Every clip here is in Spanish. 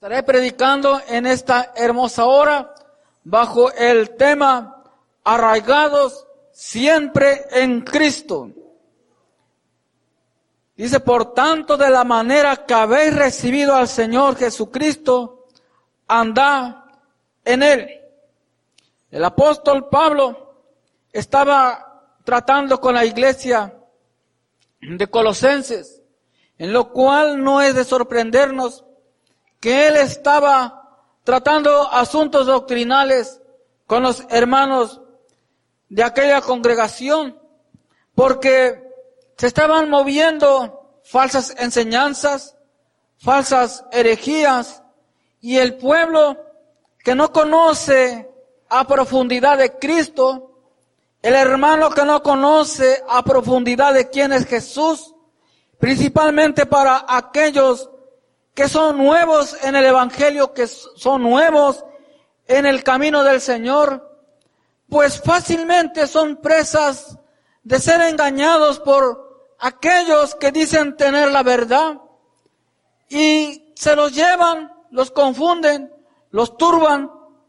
Estaré predicando en esta hermosa hora bajo el tema arraigados siempre en Cristo. Dice, por tanto, de la manera que habéis recibido al Señor Jesucristo, andad en Él. El apóstol Pablo estaba tratando con la iglesia de Colosenses, en lo cual no es de sorprendernos que él estaba tratando asuntos doctrinales con los hermanos de aquella congregación, porque se estaban moviendo falsas enseñanzas, falsas herejías, y el pueblo que no conoce a profundidad de Cristo, el hermano que no conoce a profundidad de quién es Jesús, principalmente para aquellos que son nuevos en el Evangelio, que son nuevos en el camino del Señor, pues fácilmente son presas de ser engañados por aquellos que dicen tener la verdad y se los llevan, los confunden, los turban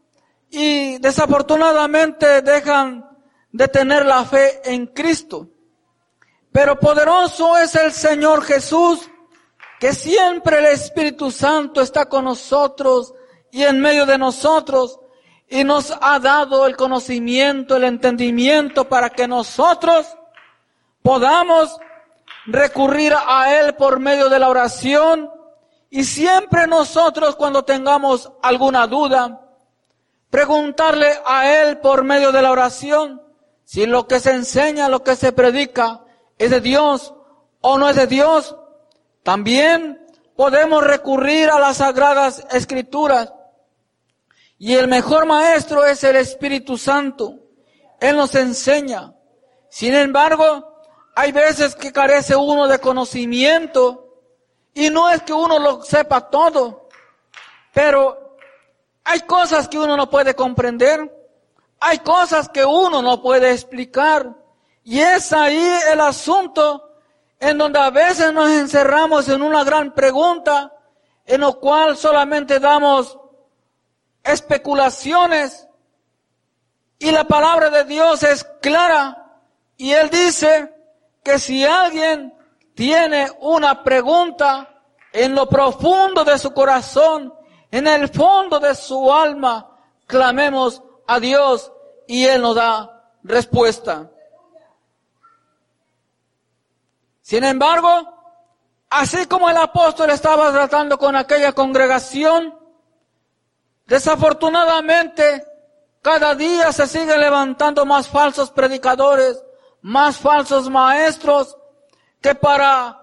y desafortunadamente dejan de tener la fe en Cristo. Pero poderoso es el Señor Jesús, que siempre el Espíritu Santo está con nosotros y en medio de nosotros, y nos ha dado el conocimiento, el entendimiento para que nosotros podamos recurrir a Él por medio de la oración, y siempre nosotros, cuando tengamos alguna duda, preguntarle a Él por medio de la oración si lo que se enseña, lo que se predica es de Dios o no es de Dios. También podemos recurrir a las Sagradas Escrituras. Y el mejor maestro es el Espíritu Santo. Él nos enseña. Sin embargo, hay veces que carece uno de conocimiento. Y no es que uno lo sepa todo. Pero hay cosas que uno no puede comprender. Hay cosas que uno no puede explicar. Y es ahí el asunto en donde a veces nos encerramos en una gran pregunta, en lo cual solamente damos especulaciones, y la palabra de Dios es clara, y Él dice que si alguien tiene una pregunta en lo profundo de su corazón, en el fondo de su alma, clamemos a Dios y Él nos da respuesta. Sin embargo, así como el apóstol estaba tratando con aquella congregación, desafortunadamente cada día se siguen levantando más falsos predicadores, más falsos maestros, que para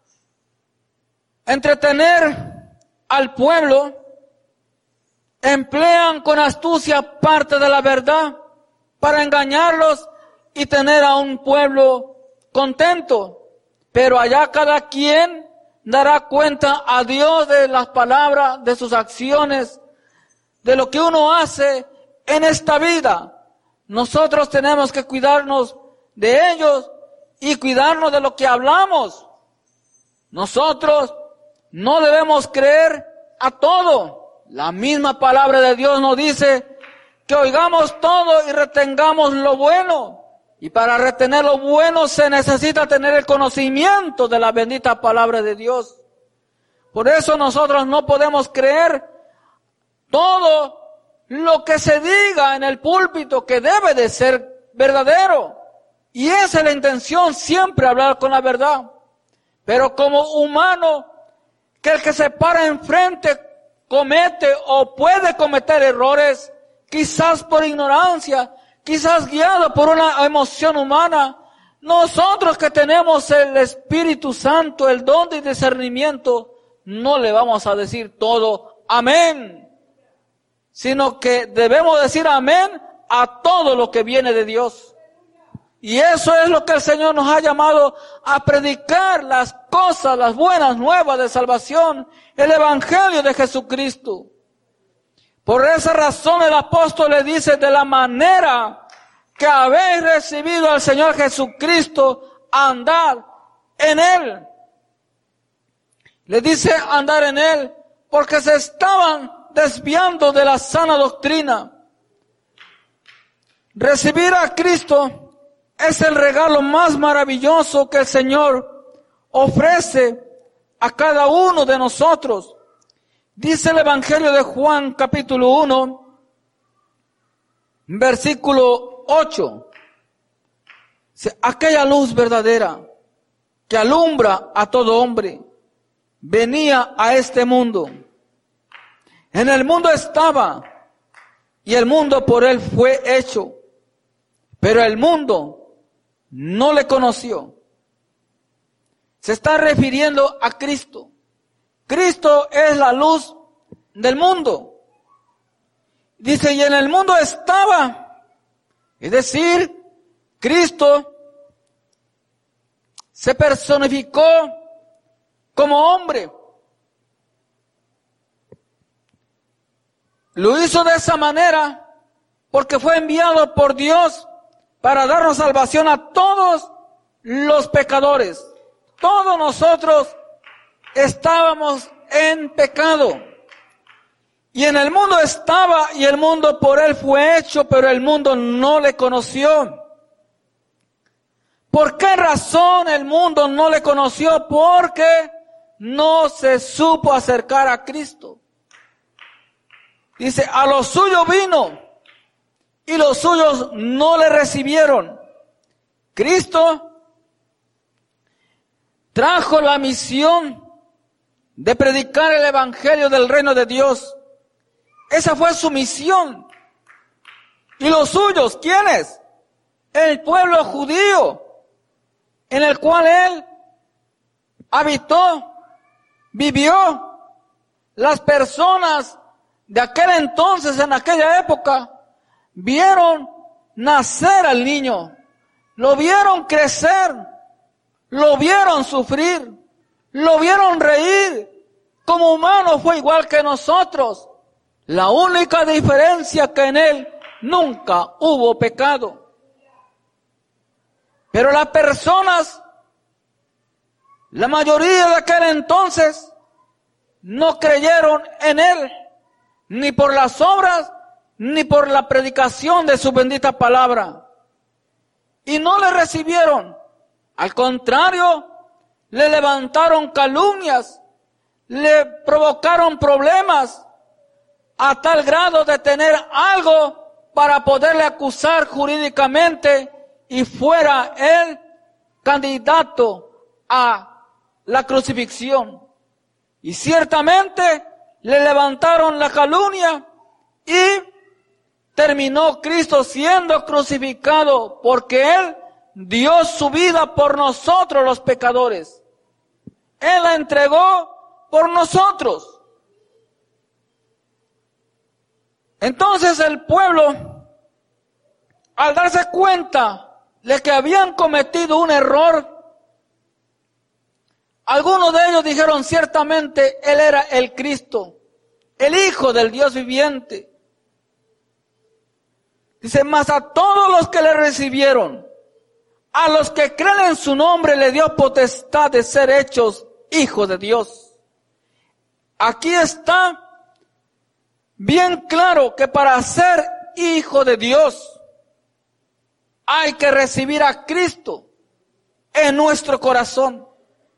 entretener al pueblo emplean con astucia parte de la verdad para engañarlos y tener a un pueblo contento. Pero allá cada quien dará cuenta a Dios de las palabras, de sus acciones, de lo que uno hace en esta vida. Nosotros tenemos que cuidarnos de ellos y cuidarnos de lo que hablamos. Nosotros no debemos creer a todo. La misma palabra de Dios nos dice que oigamos todo y retengamos lo bueno. Y para retener lo bueno se necesita tener el conocimiento de la bendita palabra de Dios. Por eso nosotros no podemos creer todo lo que se diga en el púlpito, que debe de ser verdadero. Y esa es la intención, siempre hablar con la verdad. Pero como humano, que el que se para enfrente comete o puede cometer errores, quizás por ignorancia, quizás guiado por una emoción humana, nosotros que tenemos el Espíritu Santo, el don de discernimiento, no le vamos a decir todo amén, sino que debemos decir amén a todo lo que viene de Dios. Y eso es lo que el Señor nos ha llamado a predicar, las cosas, las buenas nuevas de salvación, el Evangelio de Jesucristo. Por esa razón el apóstol le dice, de la manera que habéis recibido al Señor Jesucristo, andad en Él. Le dice andar en Él porque se estaban desviando de la sana doctrina. Recibir a Cristo es el regalo más maravilloso que el Señor ofrece a cada uno de nosotros. Dice el Evangelio de Juan, capítulo 1, versículo 8. Aquella luz verdadera que alumbra a todo hombre venía a este mundo. En el mundo estaba, y el mundo por él fue hecho, pero el mundo no le conoció. Se está refiriendo a Cristo. Cristo es la luz del mundo. Dice, y en el mundo estaba, es decir, Cristo se personificó como hombre. Lo hizo de esa manera porque fue enviado por Dios para darnos salvación a todos los pecadores. Todos nosotros estábamos en pecado. Y en el mundo estaba, y el mundo por él fue hecho, pero el mundo no le conoció. ¿Por qué razón el mundo no le conoció? Porque no se supo acercar a Cristo. Dice, a los suyos vino, y los suyos no le recibieron. Cristo trajo la misión de predicar el evangelio del reino de Dios. Esa fue su misión. ¿Y los suyos? ¿Quiénes? El pueblo judío, en el cual él habitó, vivió. Las personas de aquel entonces, en aquella época, vieron nacer al niño, lo vieron crecer, lo vieron sufrir, lo vieron reír. Como humano fue igual que nosotros. La única diferencia que en él nunca hubo pecado. Pero las personas, la mayoría de aquel entonces, no creyeron en él, ni por las obras, ni por la predicación de su bendita palabra. Y no le recibieron. Al contrario, le levantaron calumnias, le provocaron problemas, a tal grado de tener algo para poderle acusar jurídicamente y fuera él candidato a la crucifixión. Y ciertamente le levantaron la calumnia y terminó Cristo siendo crucificado porque él dio su vida por nosotros los pecadores. Él la entregó por nosotros. Entonces el pueblo, al darse cuenta de que habían cometido un error, algunos de ellos dijeron ciertamente él era el Cristo, el Hijo del Dios viviente. Dice, mas a todos los que le recibieron, a los que creen en su nombre, le dio potestad de ser hechos hijos de Dios. Aquí está bien claro que para ser hijo de Dios hay que recibir a Cristo en nuestro corazón.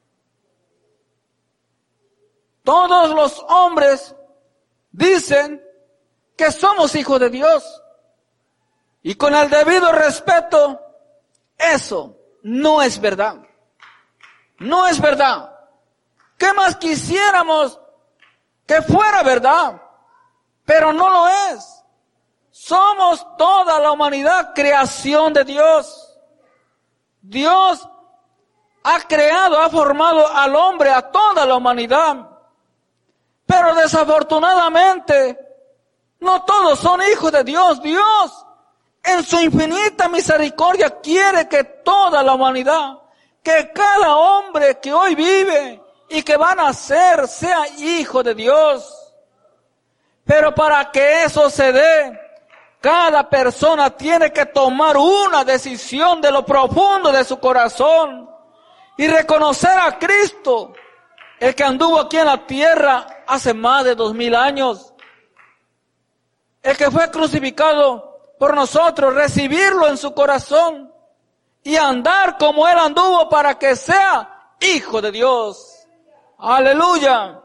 Todos los hombres dicen que somos hijos de Dios. Y con el debido respeto, eso no es verdad. No es verdad. ¿Qué más quisiéramos que fuera verdad? Pero no lo es. Somos toda la humanidad creación de Dios. Dios ha creado, ha formado al hombre, a toda la humanidad. Pero desafortunadamente, no todos son hijos de Dios. Dios, en su infinita misericordia, quiere que toda la humanidad, que cada hombre que hoy vive y que va a nacer, sea hijo de Dios. Pero para que eso se dé, cada persona tiene que tomar una decisión de lo profundo de su corazón y reconocer a Cristo el que anduvo aquí en la tierra hace más de 2000 años, el que fue crucificado por nosotros, recibirlo en su corazón y andar como Él anduvo para que sea hijo de Dios. Aleluya.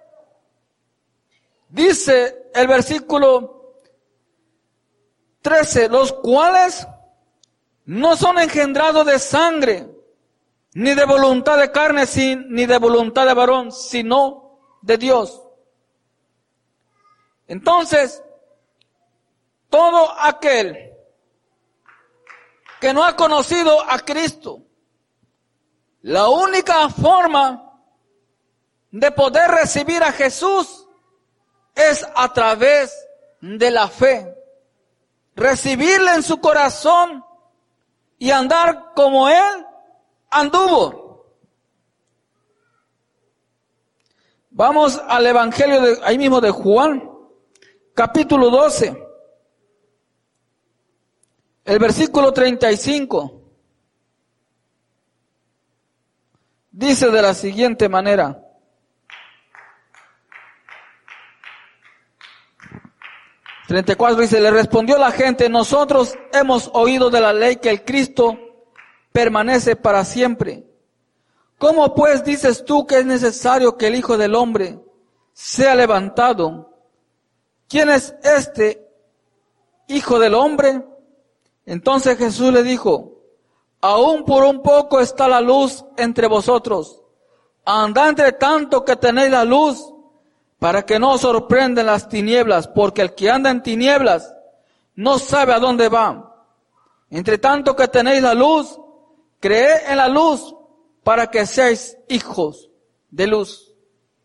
Dice el versículo 13, los cuales no son engendrados de sangre, ni de voluntad de carne, ni de voluntad de varón, sino de Dios. Entonces, todo aquel que no ha conocido a Cristo, la única forma de poder recibir a Jesús es a través de la fe. Recibirle en su corazón y andar como Él anduvo. Vamos al Evangelio ahí mismo de Juan, capítulo 12, el versículo 35. Dice de la siguiente manera: 34 dice, le respondió la gente, nosotros hemos oído de la ley que el Cristo permanece para siempre. ¿Cómo pues dices tú que es necesario que el Hijo del Hombre sea levantado? ¿Quién es este Hijo del Hombre? Entonces Jesús le dijo, aún por un poco está la luz entre vosotros. Andad entre tanto que tenéis la luz, para que no os sorprendan las tinieblas, porque el que anda en tinieblas no sabe a dónde va. Entre tanto que tenéis la luz, creed en la luz, para que seáis hijos de luz.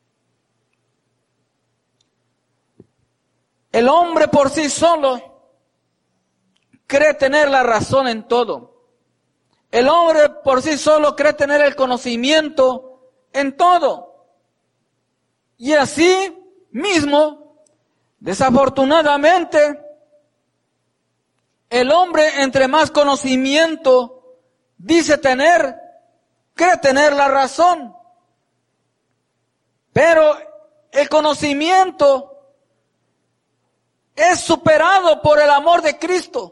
El hombre por sí solo cree tener la razón en todo. El hombre por sí solo cree tener el conocimiento en todo. Y así mismo, desafortunadamente, el hombre entre más conocimiento dice tener, cree tener la razón. Pero el conocimiento es superado por el amor de Cristo.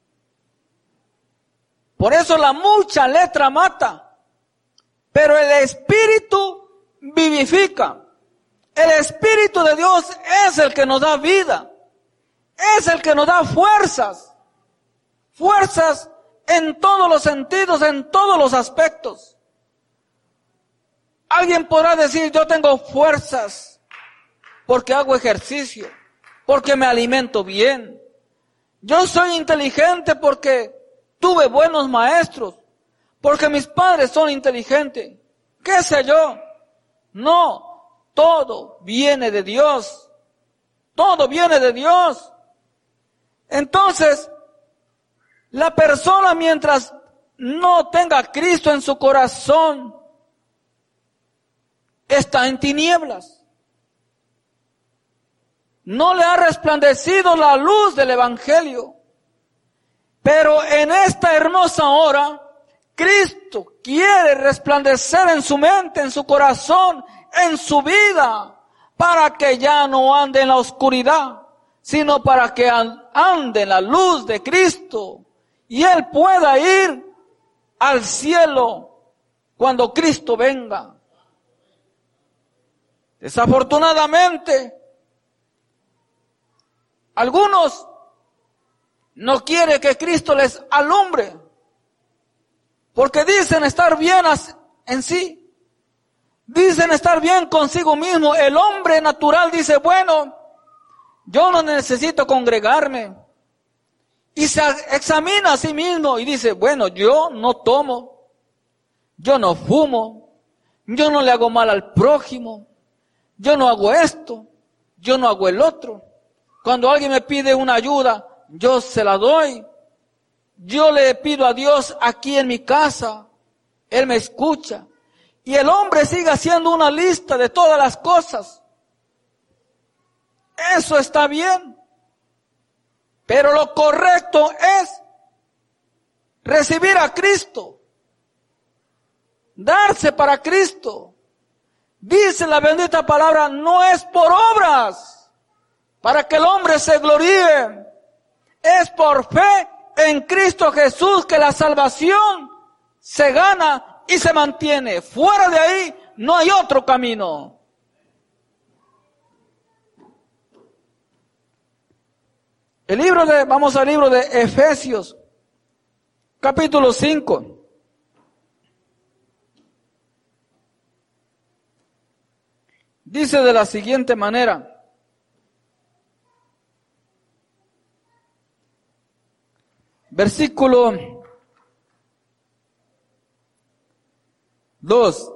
Por eso la mucha letra mata, pero el Espíritu vivifica. El Espíritu de Dios es el que nos da vida, es el que nos da fuerzas, fuerzas en todos los sentidos, en todos los aspectos. Alguien podrá decir, yo tengo fuerzas porque hago ejercicio, porque me alimento bien. Yo soy inteligente porque tuve buenos maestros, porque mis padres son inteligentes. ¿Qué sé yo? No. Todo viene de Dios. Todo viene de Dios. Entonces, la persona mientras no tenga a Cristo en su corazón, está en tinieblas. No le ha resplandecido la luz del Evangelio. Pero en esta hermosa hora, Cristo quiere resplandecer en su mente, en su corazón, en su vida, para que ya no ande en la oscuridad, sino para que ande en la luz de Cristo y Él pueda ir al cielo cuando Cristo venga. Desafortunadamente, algunos no quieren que Cristo les alumbre, porque dicen estar bien en sí. Dicen estar bien consigo mismo. El hombre natural dice, bueno, yo no necesito congregarme. Y se examina a sí mismo y dice, bueno, yo no tomo, yo no fumo, yo no le hago mal al prójimo, yo no hago esto, yo no hago el otro. Cuando alguien me pide una ayuda, yo se la doy. Yo le pido a Dios aquí en mi casa, Él me escucha. Y el hombre sigue haciendo una lista de todas las cosas. Eso está bien. Pero lo correcto es recibir a Cristo. Darse para Cristo. dice la bendita palabra, no es por obras, para que el hombre se gloríe. Es por fe en Cristo Jesús que la salvación se gana y se mantiene. Fuera de ahí no hay otro camino. Vamos al libro de Efesios, capítulo 5. Dice de la siguiente manera: versículo 2.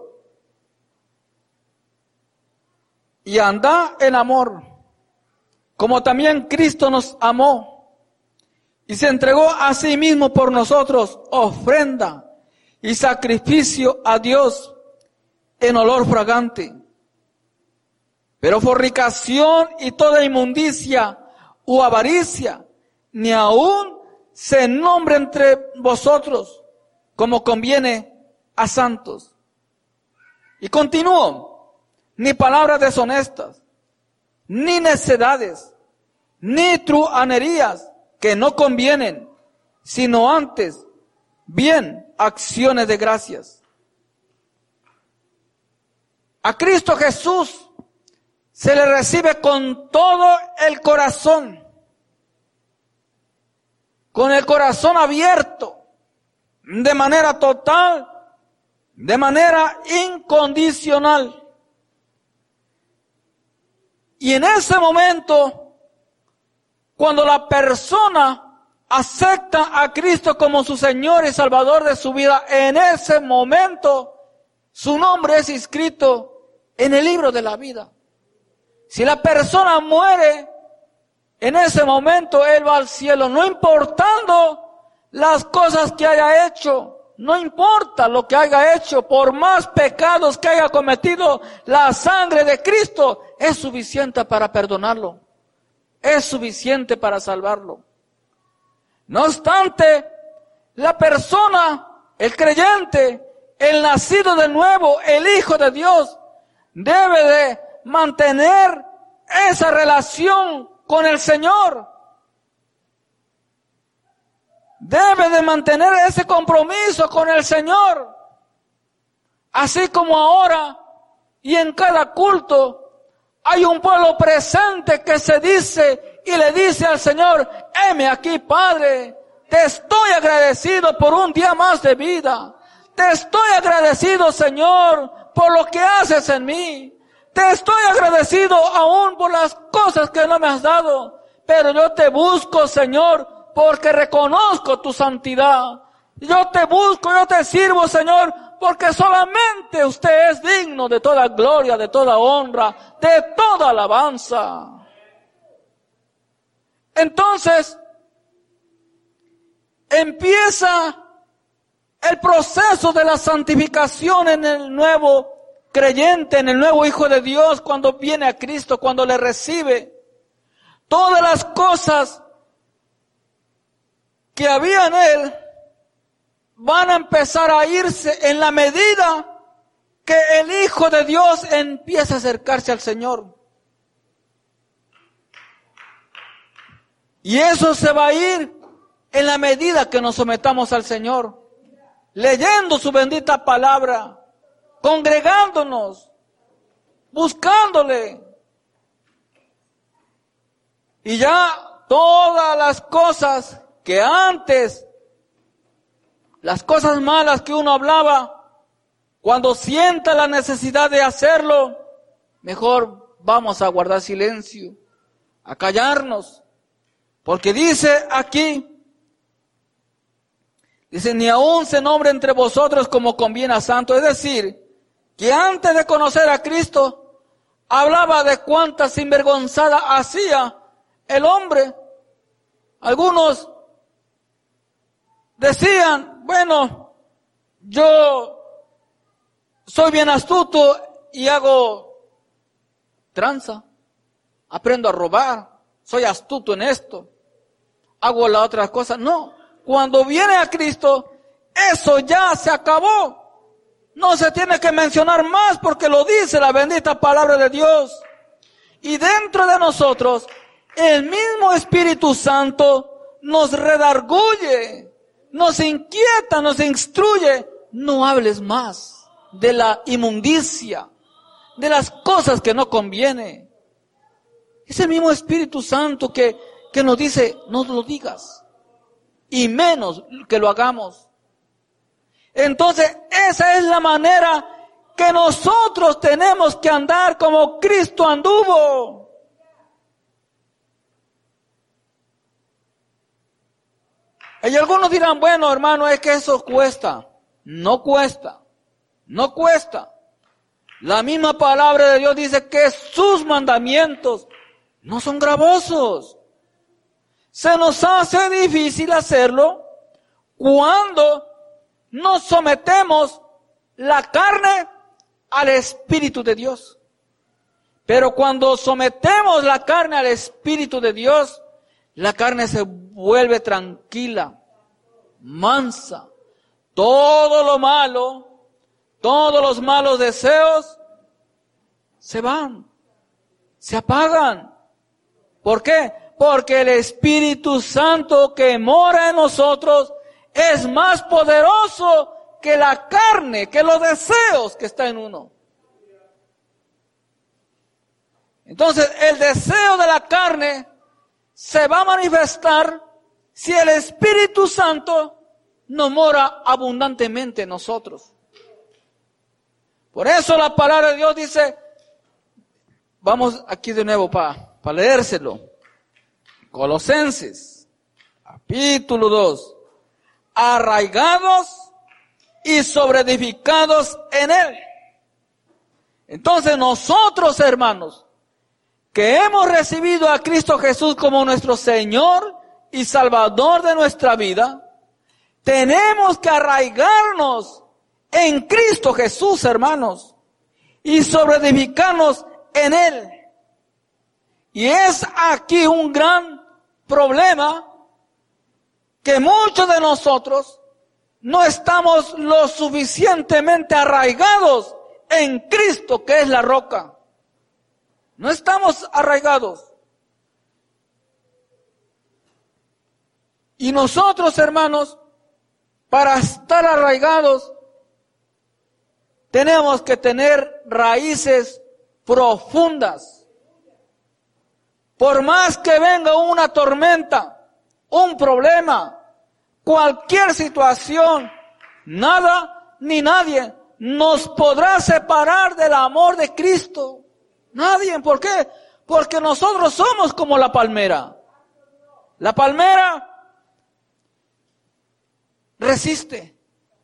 Y andad en amor, como también Cristo nos amó y se entregó a sí mismo por nosotros, ofrenda y sacrificio a Dios en olor fragante. Pero fornicación y toda inmundicia o avaricia, ni aun se nombre entre vosotros, como conviene a santos. Y continúo: ni palabras deshonestas, ni necedades, ni truhanerías que no convienen, sino antes bien acciones de gracias. A Cristo Jesús se le recibe con todo el corazón, con el corazón abierto, de manera total, de manera incondicional. Y en ese momento, cuando la persona acepta a Cristo como su Señor y Salvador de su vida, en ese momento su nombre es inscrito en el libro de la vida. Si la persona muere, en ese momento él va al cielo, no importando las cosas que haya hecho, no importa lo que haya hecho, por más pecados que haya cometido, la sangre de Cristo es suficiente para perdonarlo, es suficiente para salvarlo. No obstante, la persona, el creyente, el nacido de nuevo, el Hijo de Dios, debe de mantener esa relación con el Señor. Debe de mantener ese compromiso con el Señor. Así como ahora y en cada culto hay un pueblo presente que se dice y le dice al Señor: heme aquí, Padre, te estoy agradecido por un día más de vida. Te estoy agradecido, Señor, por lo que haces en mí. Te estoy agradecido aún por las cosas que no me has dado. Pero yo te busco, Señor, porque reconozco tu santidad. Yo te busco, yo te sirvo, Señor, porque solamente usted es digno de toda gloria, de toda honra, de toda alabanza. Entonces, empieza el proceso de la santificación en el nuevo creyente, en el nuevo Hijo de Dios, cuando viene a Cristo, cuando le recibe. Todas las cosas que había en él van a empezar a irse en la medida que el Hijo de Dios empieza a acercarse al Señor. Y eso se va a ir en la medida que nos sometamos al Señor, leyendo su bendita palabra, congregándonos, buscándole. Y ya todas las cosas que antes, las cosas malas que uno hablaba, cuando sienta la necesidad de hacerlo, mejor vamos a guardar silencio, a callarnos. Porque dice aquí, dice: ni aún se nombre entre vosotros como conviene a santo. Es decir, que antes de conocer a Cristo, hablaba de cuánta sinvergonzada hacía el hombre. Algunos decían: bueno, yo soy bien astuto y hago tranza, aprendo a robar, soy astuto en esto, hago la otra cosa. No, cuando viene a Cristo, eso ya se acabó. No se tiene que mencionar más porque lo dice la bendita palabra de Dios. Y dentro de nosotros, el mismo Espíritu Santo nos redarguye, nos inquieta, nos instruye. No hables más de la inmundicia, de las cosas que no conviene. Es el mismo Espíritu Santo que nos dice, no lo digas, y menos que lo hagamos. Entonces, esa es la manera que nosotros tenemos que andar como Cristo anduvo. Y algunos dirán, bueno, hermano, es que eso cuesta. No cuesta. No cuesta. La misma palabra de Dios dice que sus mandamientos no son gravosos. Se nos hace difícil hacerlo cuando nos sometemos la carne al Espíritu de Dios. Pero cuando sometemos la carne al Espíritu de Dios, la carne se vuelve tranquila, mansa. Todo lo malo, todos los malos deseos se van, se apagan. ¿Por qué? Porque el Espíritu Santo que mora en nosotros es más poderoso que la carne, que los deseos que está en uno. Entonces, el deseo de la carne se va a manifestar si el Espíritu Santo no mora abundantemente en nosotros. Por eso la palabra de Dios dice, vamos aquí de nuevo para leérselo. Colosenses, capítulo 2. Arraigados y sobreedificados en Él. Entonces nosotros, hermanos, que hemos recibido a Cristo Jesús como nuestro Señor y Salvador de nuestra vida, tenemos que arraigarnos en Cristo Jesús, hermanos, y sobreedificarnos en Él. Y es aquí un gran problema que muchos de nosotros no estamos lo suficientemente arraigados en Cristo, que es la roca. No estamos arraigados. Y nosotros, hermanos, para estar arraigados, tenemos que tener raíces profundas. Por más que venga una tormenta, un problema, cualquier situación, nada ni nadie nos podrá separar del amor de Cristo. Nadie. ¿Por qué? Porque nosotros somos como la palmera. La palmera resiste.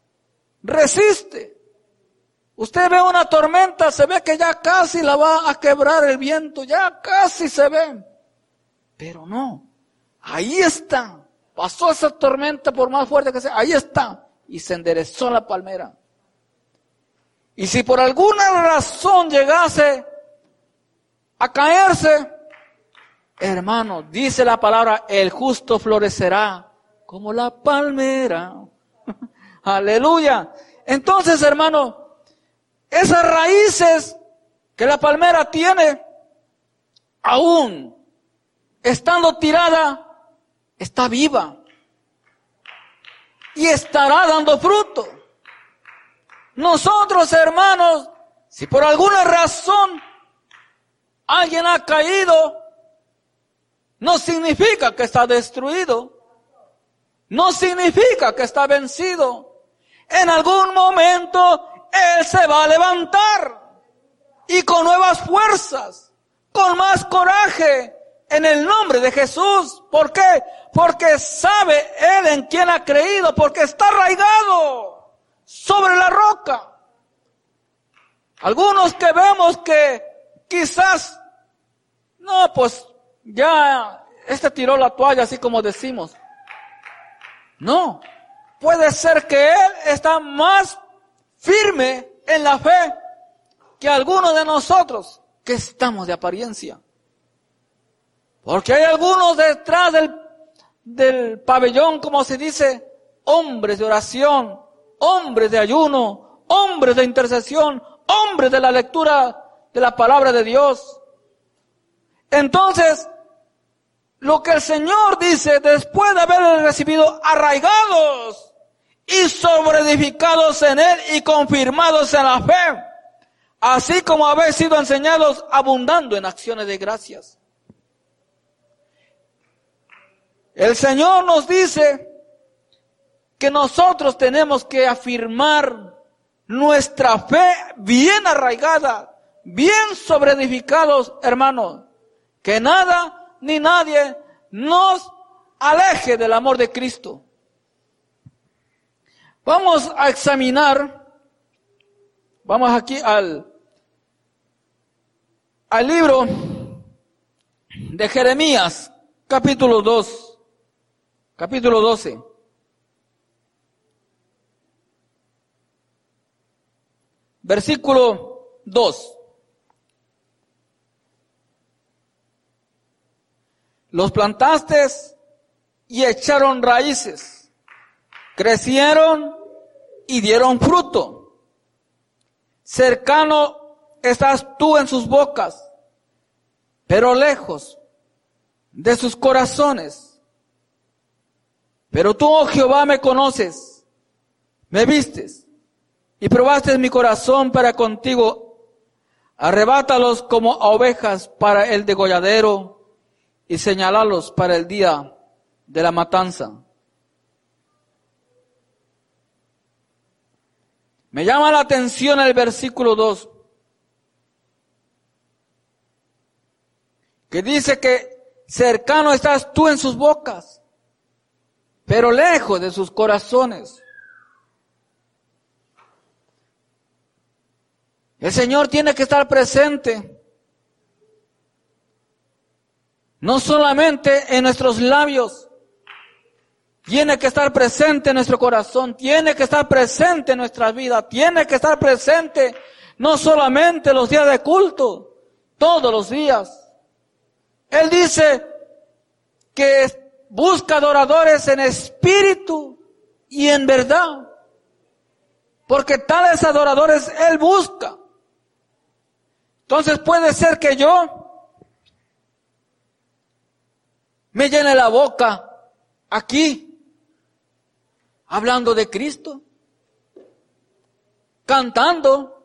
Usted ve una tormenta, se ve que ya casi la va a quebrar el viento, ya casi se ve. Pero no, ahí está. Pasó esa tormenta por más fuerte que sea, ahí está. Y se enderezó la palmera. Y si por alguna razón llegase a caerse, hermano, dice la palabra, el justo florecerá como la palmera. Aleluya. Entonces, hermano, esas raíces que la palmera tiene, aún estando tirada, está viva y estará dando fruto. Nosotros, hermanos, si por alguna razón alguien ha caído, no significa que está destruido, no significa que está vencido. En algún momento Él se va a levantar y con nuevas fuerzas, con más coraje, en el nombre de Jesús. ¿Por qué? Porque sabe Él en quién ha creído, porque está arraigado sobre la roca. Algunos que vemos que quizás, no, pues ya tiró la toalla, así como decimos. No, puede ser que él está más firme en la fe que algunos de nosotros que estamos de apariencia. Porque hay algunos detrás del pabellón, como se dice, hombres de oración, hombres de ayuno, hombres de intercesión, hombres de la lectura de la palabra de Dios. Entonces, lo que el Señor dice, después de haber recibido arraigados y sobreedificados en Él y confirmados en la fe, así como habéis sido enseñados, abundando en acciones de gracias. El Señor nos dice que nosotros tenemos que afirmar nuestra fe bien arraigada, bien sobreedificados, hermanos, que nada ni nadie nos aleje del amor de Cristo. Vamos a examinar, vamos aquí al libro de Jeremías, capítulo 2, capítulo 12. Versículo 2. Los plantaste y echaron raíces, crecieron y dieron fruto. Cercano estás tú en sus bocas, pero lejos de sus corazones. Pero tú, oh Jehová, me conoces, me vistes y probaste mi corazón para contigo. Arrebátalos como a ovejas para el degolladero y señalalos para el día de la matanza. Me llama la atención el versículo 2, que dice que cercano estás tú en sus bocas, pero lejos de sus corazones. El Señor tiene que estar presente, no solamente en nuestros labios, tiene que estar presente en nuestro corazón, tiene que estar presente en nuestra vida, tiene que estar presente no solamente los días de culto, todos los días. Él dice que busca adoradores en espíritu y en verdad, porque tales adoradores Él busca. Entonces puede ser que yo me llene la boca aquí, hablando de Cristo, cantando,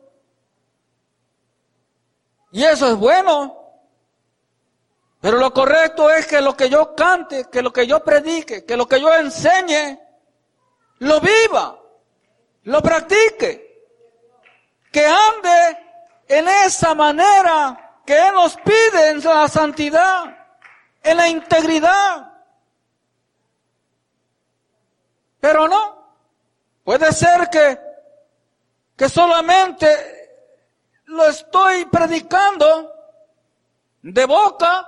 y eso es bueno, pero lo correcto es que lo que yo cante, que lo que yo predique, que lo que yo enseñe, lo viva, lo practique, que ande en esa manera que Él nos pide, en la santidad, en la integridad. Pero no, puede ser que solamente lo estoy predicando de boca,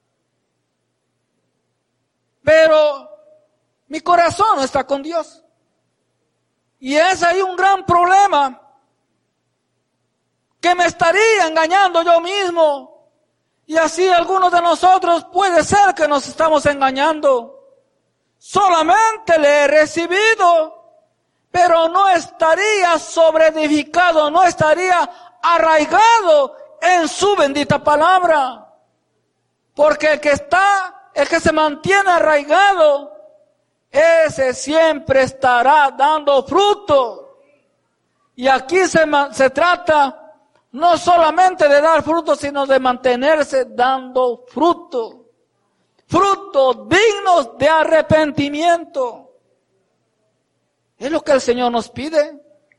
pero mi corazón no está con Dios. Y es ahí un gran problema, que me estaría engañando yo mismo. Y así algunos de nosotros puede ser que nos estamos engañando. Solamente le he recibido, pero no estaría sobreedificado, no estaría arraigado en su bendita palabra. Porque el que se mantiene arraigado, ese siempre estará dando fruto. Y aquí se trata no solamente de dar fruto, sino de mantenerse dando fruto. Frutos dignos de arrepentimiento. Es lo que el Señor nos pide.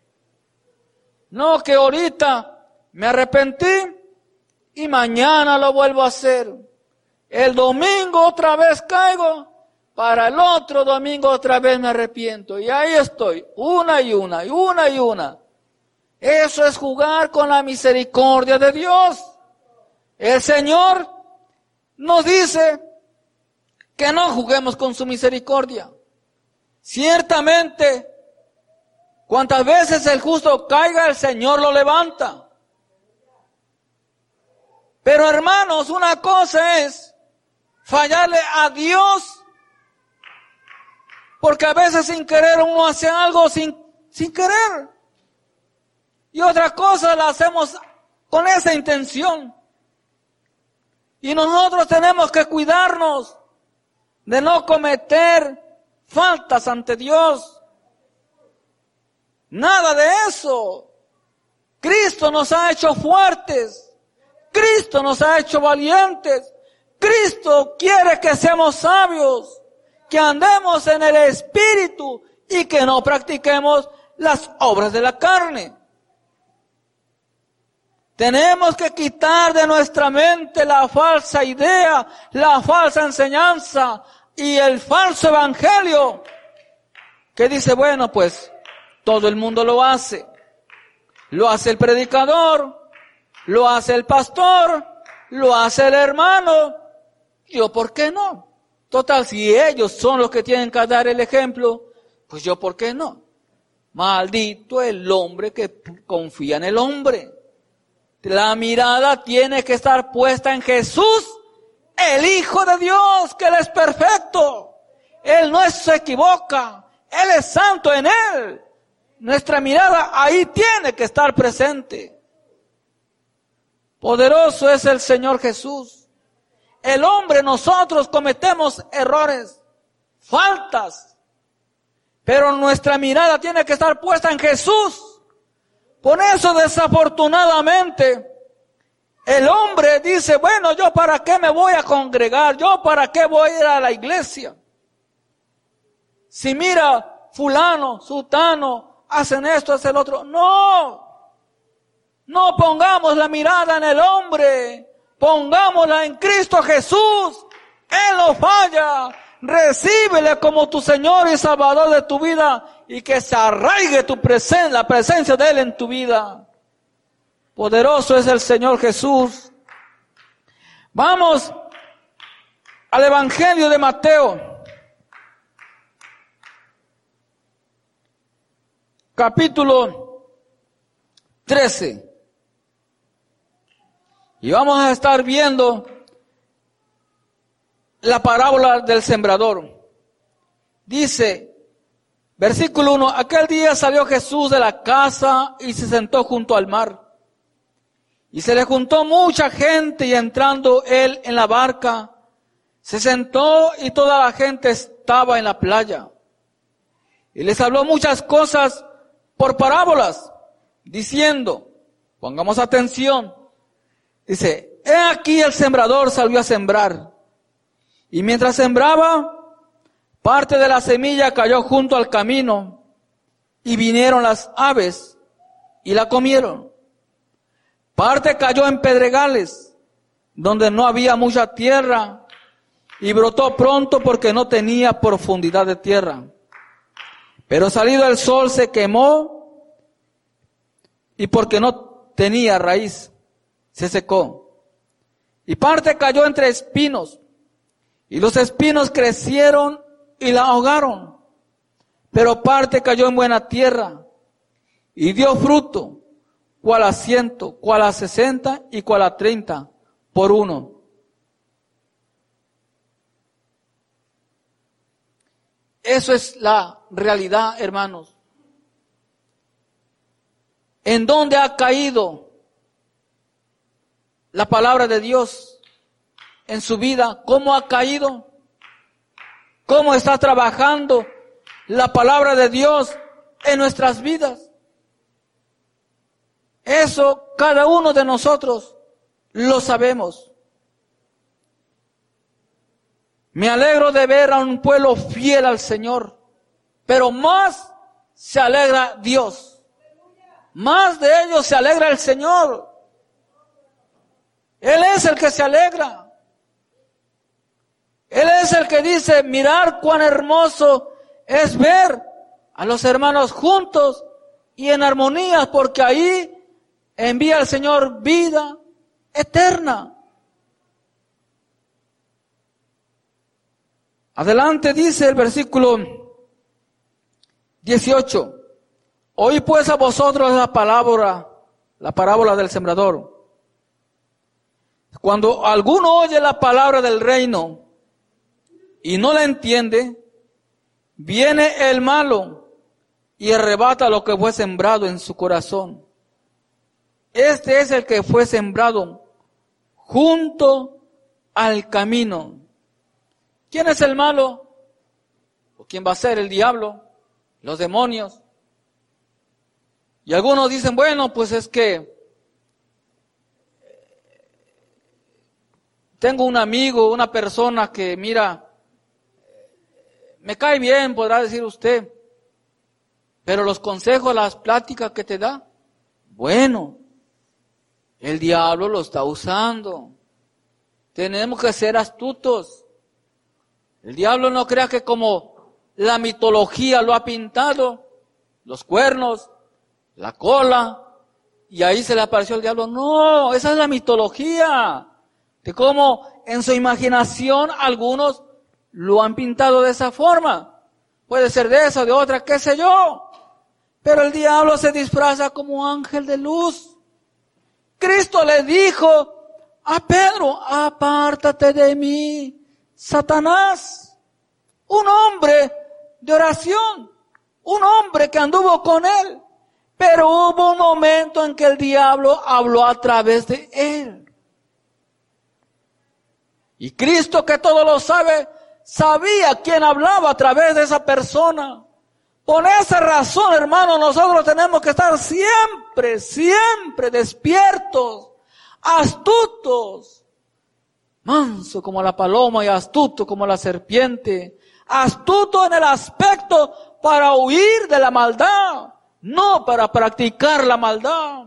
No que ahorita me arrepentí y mañana lo vuelvo a hacer. El domingo otra vez caigo, para el otro domingo otra vez me arrepiento. Y ahí estoy, una y una, y una y una. Eso es jugar con la misericordia de Dios. El Señor nos dice que no juguemos con su misericordia. Ciertamente, cuantas veces el justo caiga, el Señor lo levanta. Pero hermanos, una cosa es fallarle a Dios, porque a veces sin querer uno hace algo sin querer. y otra cosa la hacemos con esa intención. Y nosotros tenemos que cuidarnos de no cometer faltas ante Dios. Nada de eso. Cristo nos ha hecho fuertes. Cristo nos ha hecho valientes. Cristo quiere que seamos sabios, que andemos en el Espíritu y que no practiquemos las obras de la carne. Tenemos que quitar de nuestra mente la falsa idea, la falsa enseñanza y el falso evangelio que dice, bueno, pues todo el mundo lo hace. Lo hace el predicador, lo hace el pastor, lo hace el hermano. Yo, ¿por qué no? Total, si ellos son los que tienen que dar el ejemplo, pues yo, ¿por qué no? Maldito el hombre que confía en el hombre. La mirada tiene que estar puesta en Jesús, el Hijo de Dios, que Él es perfecto. Él no se equivoca. Él es santo en Él. Nuestra mirada ahí tiene que estar presente. Poderoso es el Señor Jesús. El hombre, nosotros cometemos errores, faltas, pero nuestra mirada tiene que estar puesta en Jesús. Por eso, desafortunadamente, el hombre dice, bueno, ¿yo para qué me voy a congregar? ¿Yo para qué voy a ir a la iglesia? Si mira, fulano, sutano, hacen esto, hacen el otro. No pongamos la mirada en el hombre, pongámosla en Cristo Jesús. Él no falla. Recíbele como tu Señor y Salvador de tu vida y que se arraigue la presencia de Él en tu vida. Poderoso es el Señor Jesús. Vamos al Evangelio de Mateo, capítulo 13. Y vamos a estar viendo la parábola del sembrador. Dice, versículo 1, aquel día salió Jesús de la casa y se sentó junto al mar. Y se le juntó mucha gente y entrando él en la barca, se sentó y toda la gente estaba en la playa. Y les habló muchas cosas por parábolas, diciendo, pongamos atención, dice, he aquí el sembrador salió a sembrar. Y mientras sembraba, parte de la semilla cayó junto al camino, y vinieron las aves y la comieron. Parte cayó en pedregales, donde no había mucha tierra, y brotó pronto porque no tenía profundidad de tierra. Pero salido el sol se quemó, y porque no tenía raíz, se secó. Y parte cayó entre espinos, y los espinos crecieron y la ahogaron. Pero parte cayó en buena tierra, y dio fruto, cual a 100, cual a 60 y cual a 30 por uno. Eso es la realidad, hermanos. ¿En dónde ha caído la palabra de Dios en su vida? ¿Cómo ha caído? ¿Cómo está trabajando la palabra de Dios en nuestras vidas? Eso cada uno de nosotros lo sabemos. Me alegro de ver a un pueblo fiel al Señor, pero más se alegra Dios. Más de ellos se alegra el Señor. Él es el que se alegra. Él es el que dice, mirar cuán hermoso es ver a los hermanos juntos y en armonía, porque ahí envía el Señor vida eterna. Adelante dice el versículo 18. Oí pues a vosotros la parábola del sembrador. Cuando alguno oye la palabra del reino y no la entiende, viene el malo y arrebata lo que fue sembrado en su corazón. Este es el que fue sembrado junto al camino. ¿Quién es el malo? ¿O quién va a ser? El diablo, los demonios. Y algunos dicen, bueno, pues es que tengo un amigo, una persona que, mira, me cae bien, podrá decir usted, pero los consejos, las pláticas que te da, bueno, el diablo lo está usando. Tenemos que ser astutos. El diablo no crea que como la mitología lo ha pintado, los cuernos, la cola, y ahí se le apareció el diablo. No, esa es la mitología. De cómo en su imaginación algunos lo han pintado de esa forma. Puede ser de esa, de otra, qué sé yo. Pero el diablo se disfraza como ángel de luz. Cristo le dijo a Pedro, apártate de mí, Satanás. Un hombre de oración, un hombre que anduvo con él. Pero hubo un momento en que el diablo habló a través de él. Y Cristo, que todo lo sabe, sabía quién hablaba a través de esa persona. Por esa razón, hermano, nosotros tenemos que estar siempre, siempre despiertos, astutos, manso como la paloma y astuto como la serpiente, astuto en el aspecto para huir de la maldad, no para practicar la maldad.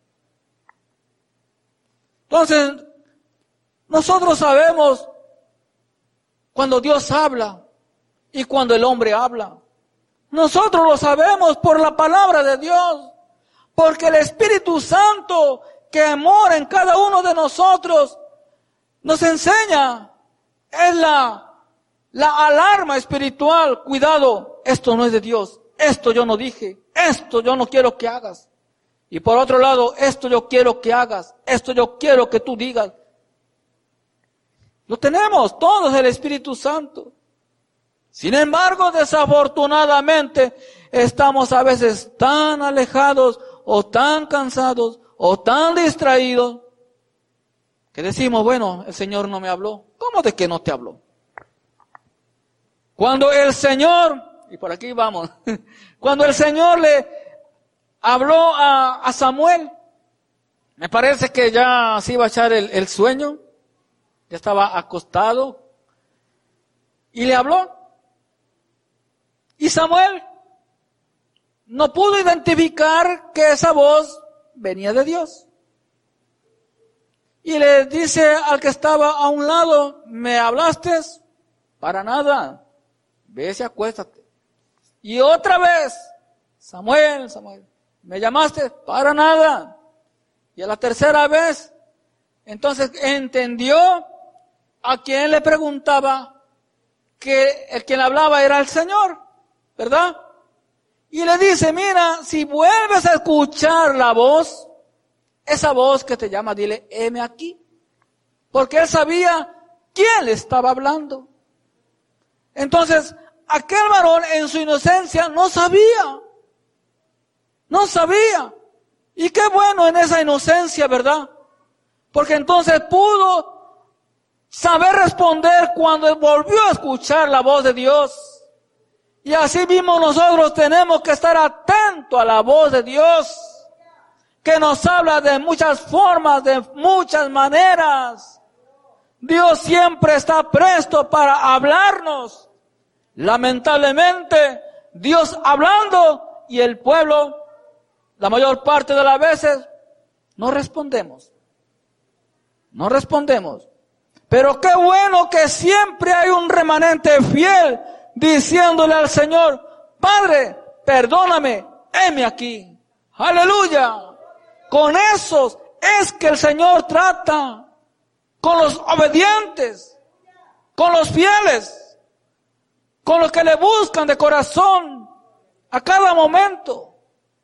Entonces, nosotros sabemos cuando Dios habla y cuando el hombre habla. Nosotros lo sabemos por la palabra de Dios, porque el Espíritu Santo que mora en cada uno de nosotros nos enseña. Es la alarma espiritual. Cuidado, esto no es de Dios, esto yo no dije, esto yo no quiero que hagas. Y por otro lado, esto yo quiero que hagas, esto yo quiero que tú digas. Lo tenemos todos, el Espíritu Santo. Sin embargo, desafortunadamente, estamos a veces tan alejados o tan cansados o tan distraídos que decimos, bueno, el Señor no me habló. ¿Cómo de que no te habló? Cuando el Señor, y por aquí vamos, cuando el Señor le habló a Samuel, me parece que ya se iba a echar el sueño, ya estaba acostado, y le habló. Y Samuel no pudo identificar que esa voz venía de Dios. Y le dice al que estaba a un lado, ¿me hablaste? Para nada. Ve y acuéstate. Y otra vez, Samuel, Samuel, ¿me llamaste? Para nada. Y a la tercera vez, entonces entendió a quien le preguntaba que el quien hablaba era el Señor. ¿Verdad? Y le dice, mira, si vuelves a escuchar la voz, esa voz que te llama, dile, heme aquí. Porque él sabía quién le estaba hablando. Entonces, aquel varón en su inocencia no sabía. No sabía. Y qué bueno en esa inocencia, ¿verdad? Porque entonces pudo saber responder cuando volvió a escuchar la voz de Dios. Y así mismo nosotros tenemos que estar atentos a la voz de Dios, que nos habla de muchas formas, de muchas maneras. Dios siempre está presto para hablarnos. Lamentablemente, Dios hablando y el pueblo, la mayor parte de las veces, no respondemos. No respondemos. Pero qué bueno que siempre hay un remanente fiel diciéndole al Señor, Padre, perdóname, heme aquí. Aleluya. Con esos es que el Señor trata, con los obedientes, con los fieles, con los que le buscan de corazón a cada momento.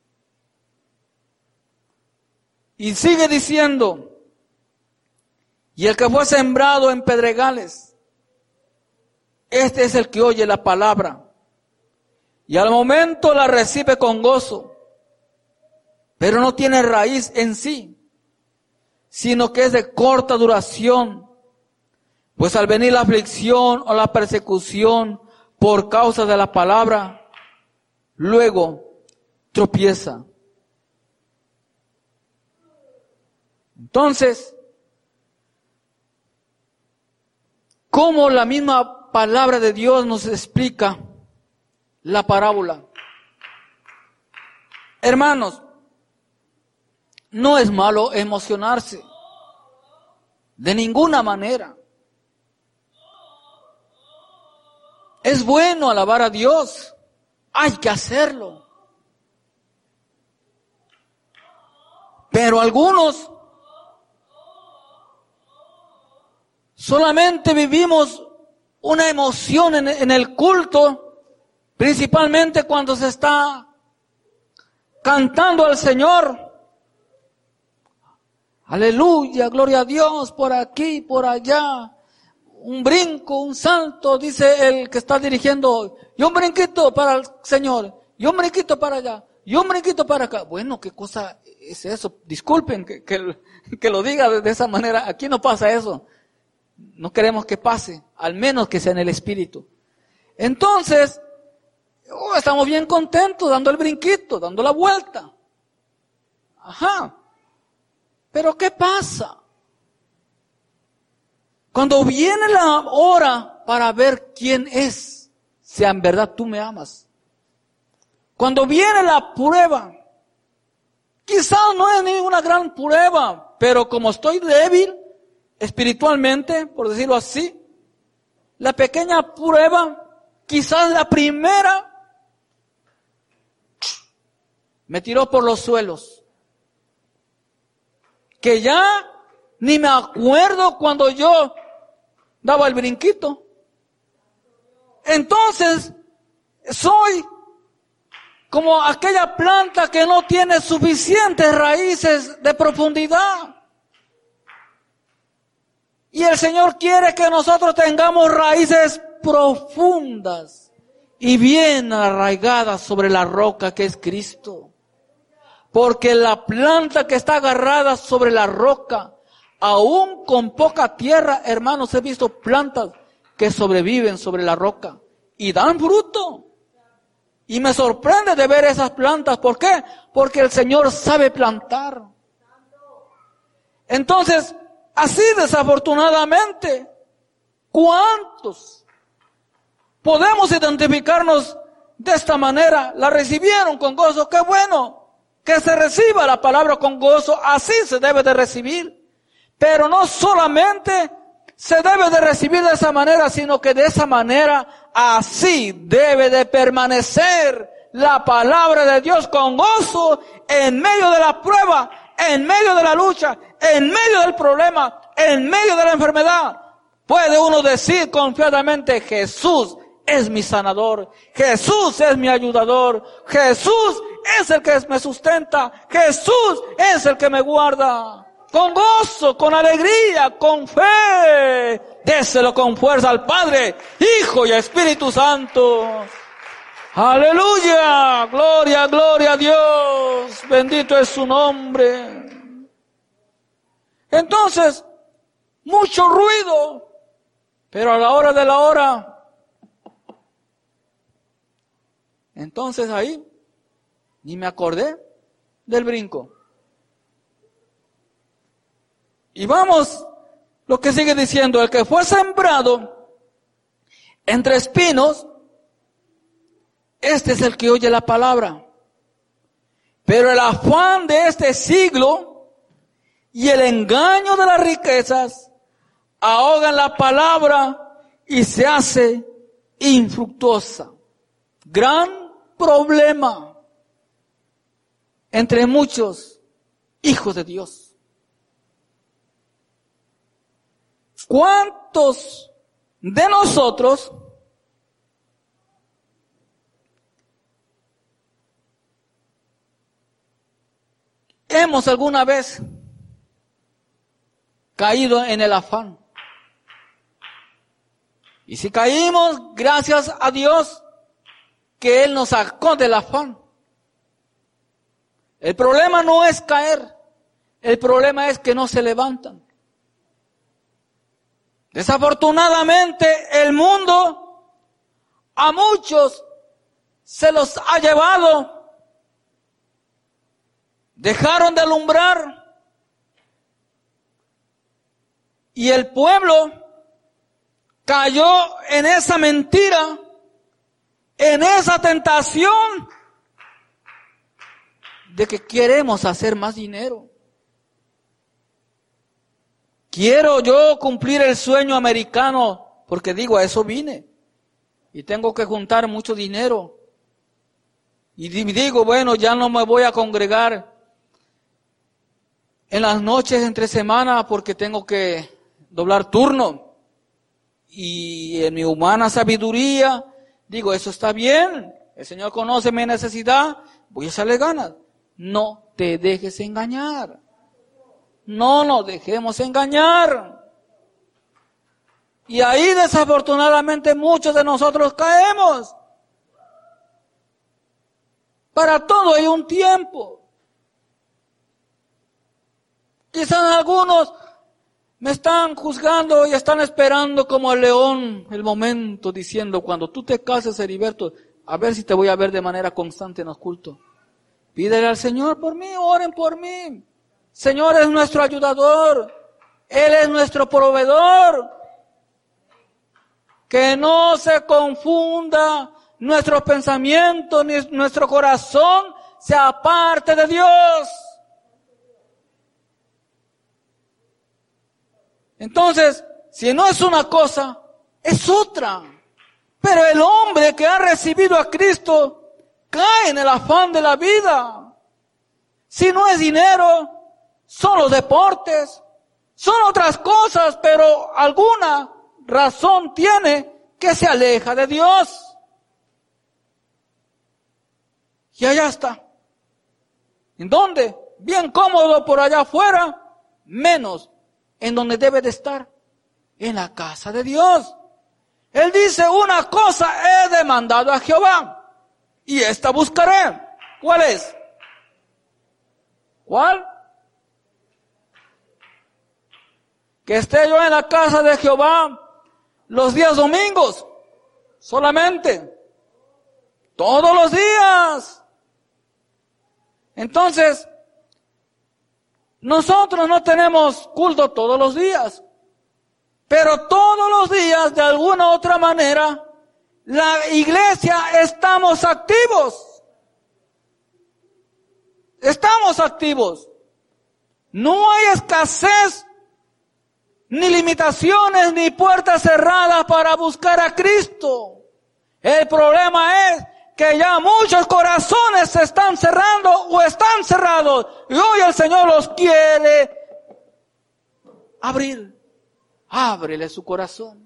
Y sigue diciendo, y el que fue sembrado en pedregales, este es el que oye la palabra y al momento la recibe con gozo, pero no tiene raíz en sí, sino que es de corta duración. Pues al venir la aflicción o la persecución por causa de la palabra, luego tropieza. Entonces, ¿cómo la misma palabra de Dios nos explica la parábola? Hermanos, no es malo emocionarse, de ninguna manera. Es bueno alabar a Dios, hay que hacerlo. Pero algunos solamente vivimos una emoción en el culto, principalmente cuando se está cantando al Señor. Aleluya, gloria a Dios, por aquí, por allá. Un brinco, un salto, dice el que está dirigiendo. Y un brinquito para el Señor. Y un brinquito para allá. Y un brinquito para acá. Bueno, ¿qué cosa es eso? Disculpen que lo diga de esa manera. Aquí no pasa eso. No queremos que pase. Al menos que sea en el Espíritu. Entonces, estamos bien contentos dando el brinquito, dando la vuelta. Ajá. Pero ¿qué pasa? Cuando viene la hora para ver quién es, si en verdad tú me amas. Cuando viene la prueba, quizás no es ninguna gran prueba, pero como estoy débil espiritualmente, por decirlo así, la pequeña prueba, quizás la primera, me tiró por los suelos. Que ya ni me acuerdo cuando yo daba el brinquito. Entonces, soy como aquella planta que no tiene suficientes raíces de profundidad. Y el Señor quiere que nosotros tengamos raíces profundas y bien arraigadas sobre la roca que es Cristo. Porque la planta que está agarrada sobre la roca, aún con poca tierra, hermanos, he visto plantas que sobreviven sobre la roca y dan fruto. Y me sorprende de ver esas plantas. ¿Por qué? Porque el Señor sabe plantar. Entonces, así desafortunadamente, ¿cuántos podemos identificarnos de esta manera? La recibieron con gozo, qué bueno. Que se reciba la palabra con gozo, así se debe de recibir. Pero no solamente se debe de recibir de esa manera, sino que de esa manera así debe de permanecer la palabra de Dios con gozo en medio de la prueba, en medio de la lucha, en medio del problema, en medio de la enfermedad. Puede uno decir confiadamente, Jesús es mi sanador, Jesús es mi ayudador, Jesús es el que me sustenta, Jesús es el que me guarda. Con gozo, con alegría, con fe, déselo con fuerza al Padre, Hijo y Espíritu Santo. Aleluya, gloria, gloria a Dios, bendito es su nombre. Entonces, mucho ruido, pero a la hora de la hora, entonces ahí, ni me acordé del brinco. Y vamos, lo que sigue diciendo, el que fue sembrado entre espinos, este es el que oye la palabra. Pero el afán de este siglo y el engaño de las riquezas ahogan la palabra y se hace infructuosa. Gran problema entre muchos hijos de Dios. ¿Cuántos de nosotros hemos alguna vez caído en el afán? Y si caímos, gracias a Dios que Él nos sacó del afán. El problema no es caer, el problema es que no se levantan. Desafortunadamente, el mundo a muchos se los ha llevado. Dejaron de alumbrar. Y el pueblo cayó en esa mentira, en esa tentación de que queremos hacer más dinero. Quiero yo cumplir el sueño americano, porque digo, a eso vine. Y tengo que juntar mucho dinero. Y digo, bueno, ya no me voy a congregar en las noches entre semana porque tengo que doblar turno. Y en mi humana sabiduría, digo, eso está bien. El Señor conoce mi necesidad, voy a echarle ganas. No te dejes engañar. No nos dejemos engañar. Y ahí desafortunadamente muchos de nosotros caemos. Para todo hay un tiempo. Quizás algunos me están juzgando y están esperando como el león el momento, diciendo, cuando tú te cases, Heriberto, a ver si te voy a ver de manera constante en los cultos. Pídele al Señor por mí, oren por mí. Señor es nuestro ayudador, Él es nuestro proveedor. Que no se confunda nuestros pensamientos ni nuestro corazón sea parte de Dios. Entonces, si no es una cosa, es otra. Pero el hombre que ha recibido a Cristo cae en el afán de la vida. Si no es dinero, son los deportes, son otras cosas, pero alguna razón tiene que se aleja de Dios. Y allá está. ¿En dónde? Bien cómodo por allá afuera, menos en donde debe de estar, en la casa de Dios. Él dice, una cosa he demandado a Jehová, y esta buscaré. ¿Cuál es? ¿Cuál? Que esté yo en la casa de Jehová los días domingos, solamente, todos los días. Entonces, nosotros no tenemos culto todos los días, pero todos los días, de alguna u otra manera, la iglesia estamos activos. Estamos activos. No hay escasez, ni limitaciones, ni puertas cerradas para buscar a Cristo. El problema es que ya muchos corazones se están cerrando o están cerrados. Y hoy el Señor los quiere abrir. Ábrele su corazón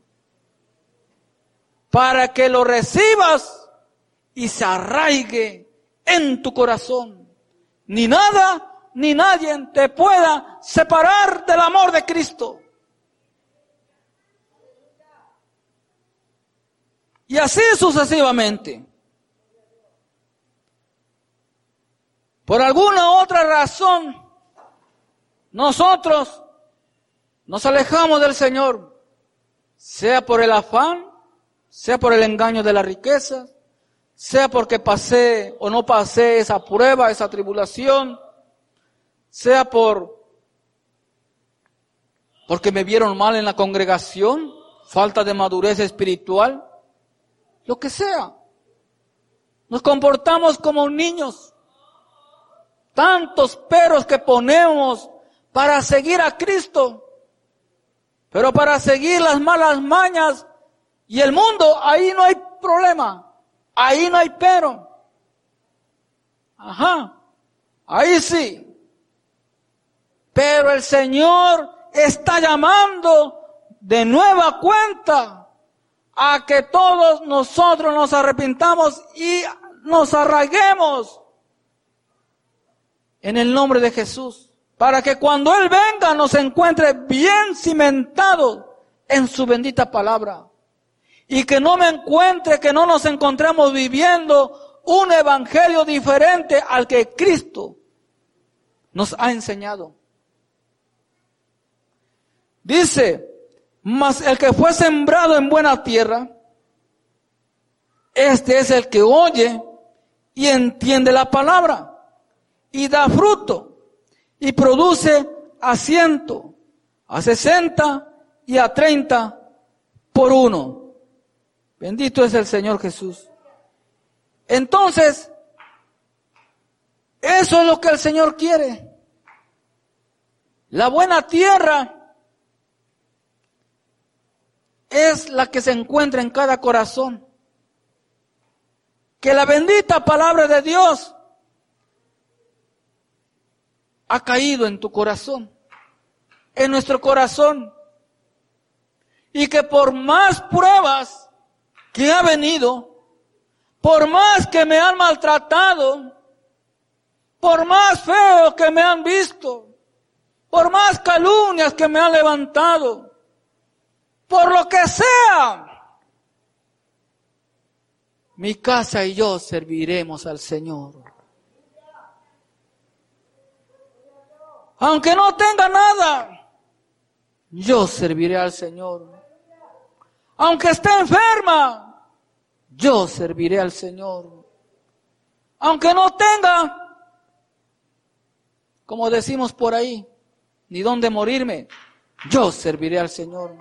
para que lo recibas y se arraigue en tu corazón. Ni nada ni nadie te pueda separar del amor de Cristo. Y así sucesivamente. Por alguna otra razón, nosotros nos alejamos del Señor, sea por el afán, sea por el engaño de la riqueza, sea porque pasé o no pasé esa prueba, esa tribulación, sea porque me vieron mal en la congregación, falta de madurez espiritual, lo que sea. Nos comportamos como niños. Tantos peros que ponemos para seguir a Cristo, pero para seguir las malas mañas y el mundo, ahí no hay problema, ahí no hay pero. Ajá, ahí sí. Pero el Señor está llamando de nueva cuenta a que todos nosotros nos arrepintamos y nos arraiguemos en el nombre de Jesús, para que cuando Él venga nos encuentre bien cimentados en su bendita palabra. Y que no nos encontremos viviendo un evangelio diferente al que Cristo nos ha enseñado. Dice, mas el que fue sembrado en buena tierra, este es el que oye y entiende la palabra, y da fruto, y produce a 100, a 60 y a 30 por uno. Bendito es el Señor Jesús. Entonces, eso es lo que el Señor quiere. La buena tierra es la que se encuentra en cada corazón. Que la bendita palabra de Dios ha caído en tu corazón, en nuestro corazón. Y que por más pruebas que ha venido, por más que me han maltratado, por más feo que me han visto, por más calumnias que me han levantado, por lo que sea, mi casa y yo serviremos al Señor. Aunque no tenga nada, yo serviré al Señor. Aunque esté enferma, yo serviré al Señor. Aunque no tenga, como decimos por ahí, ni dónde morirme, yo serviré al Señor.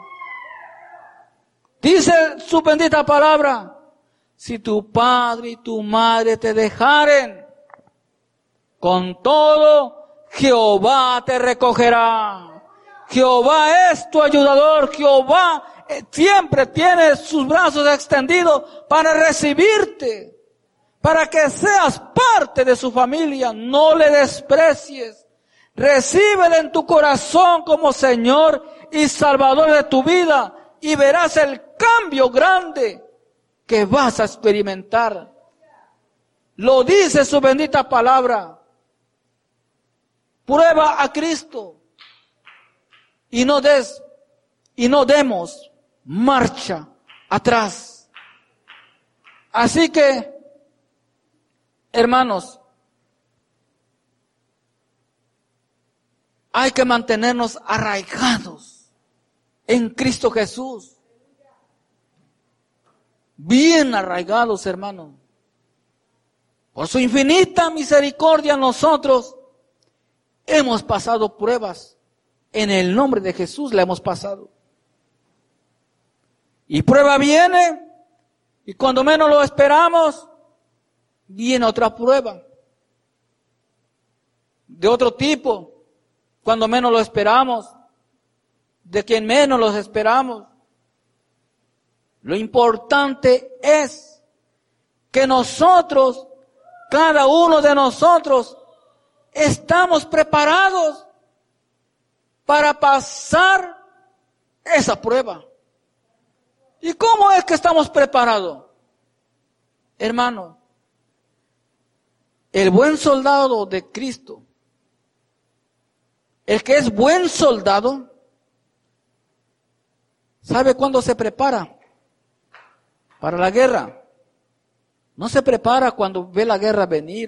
Dice su bendita palabra, si tu padre y tu madre te dejaren, con todo Jehová te recogerá. Jehová es tu ayudador, Jehová siempre tiene sus brazos extendidos para recibirte, para que seas parte de su familia. No le desprecies. Recíbele en tu corazón como Señor y Salvador de tu vida y verás el cambio grande que vas a experimentar. Lo dice su bendita palabra. Prueba a Cristo y no demos marcha atrás. Así que, hermanos, hay que mantenernos arraigados en Cristo Jesús. Bien arraigados, hermanos. Por su infinita misericordia nosotros hemos pasado pruebas. En el nombre de Jesús la hemos pasado. Y prueba viene, y cuando menos lo esperamos, viene otra prueba. De otro tipo, cuando menos lo esperamos, de quien menos los esperamos. Lo importante es que nosotros, cada uno de nosotros, estamos preparados para pasar esa prueba. ¿Y cómo es que estamos preparados? Hermano, el buen soldado de Cristo, el que es buen soldado, ¿sabe cuándo se prepara para la guerra? No se prepara cuando ve la guerra venir.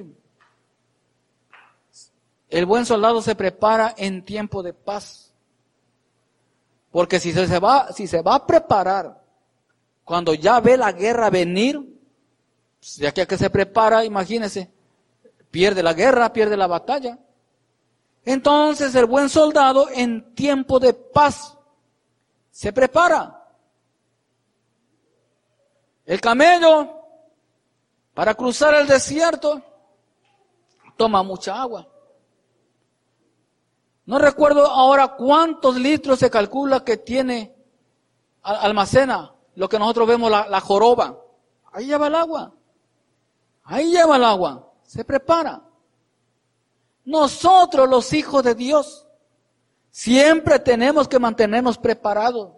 El buen soldado se prepara en tiempo de paz. Porque si se va a preparar cuando ya ve la guerra venir, de aquí a que se prepara, imagínese, pierde la guerra, pierde la batalla. Entonces el buen soldado en tiempo de paz se prepara. El camello, para cruzar el desierto, toma mucha agua. No recuerdo ahora cuántos litros se calcula que tiene, almacena, lo que nosotros vemos la joroba. Ahí lleva el agua. Ahí lleva el agua. Se prepara. Nosotros, los hijos de Dios, siempre tenemos que mantenernos preparados.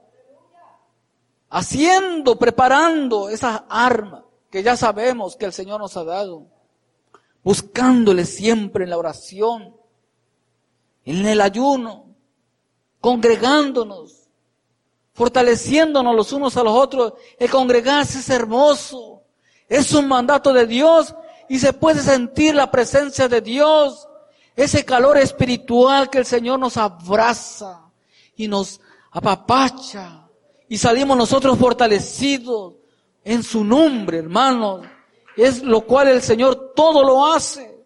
Preparando esas armas que ya sabemos que el Señor nos ha dado. Buscándole siempre en la oración, en el ayuno, congregándonos, fortaleciéndonos los unos a los otros. El congregarse es hermoso, es un mandato de Dios y se puede sentir la presencia de Dios. ese calor espiritual que el Señor nos abraza y nos apapacha y salimos nosotros fortalecidos en su nombre, hermanos. Es lo cual el Señor todo lo hace.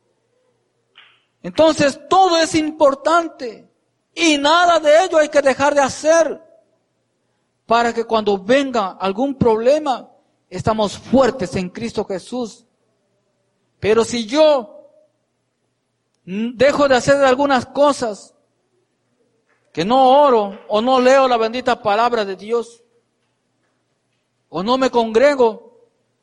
Entonces todo es importante y nada de ello hay que dejar de hacer para que cuando venga algún problema estamos fuertes en Cristo Jesús. Pero si yo dejo de hacer algunas cosas, que no oro o no leo la bendita palabra de Dios, o no me congrego,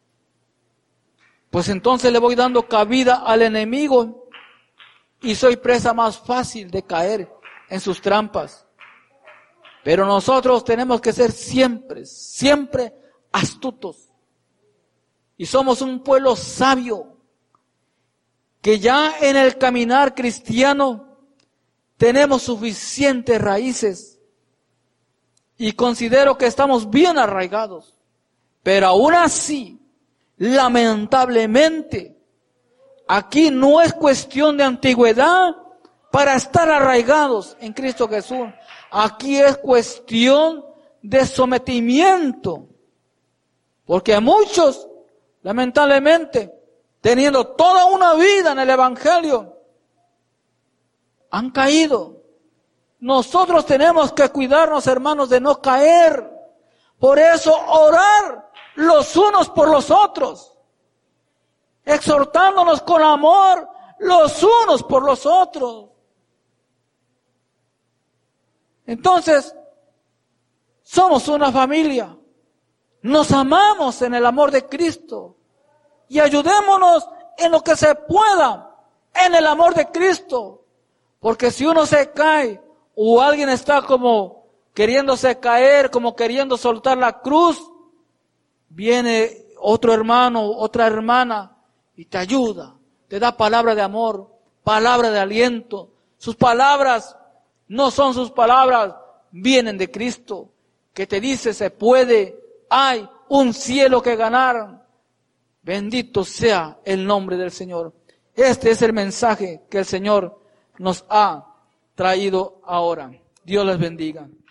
pues entonces le voy dando cabida al enemigo y soy presa más fácil de caer en sus trampas. Pero nosotros tenemos que ser siempre astutos. Y somos un pueblo sabio, que ya en el caminar cristiano tenemos suficientes raíces y considero que estamos bien arraigados. Pero aún así, lamentablemente, aquí no es cuestión de antigüedad para estar arraigados en Cristo Jesús. Aquí es cuestión de sometimiento. Porque muchos, lamentablemente, teniendo toda una vida en el Evangelio, han caído. Nosotros tenemos que cuidarnos, hermanos, de no caer. Por eso orar los unos por los otros, exhortándonos con amor los unos por los otros. Entonces, somos una familia, nos amamos en el amor de Cristo y ayudémonos en lo que se pueda en el amor de Cristo, porque si uno se cae o alguien está como queriéndose caer, como queriendo soltar la cruz, viene otro hermano, otra hermana y te ayuda, te da palabra de amor, palabra de aliento. Sus palabras no son sus palabras, vienen de Cristo, que te dice se puede, hay un cielo que ganar. Bendito sea el nombre del Señor. Este es el mensaje que el Señor nos ha traído ahora. Dios les bendiga.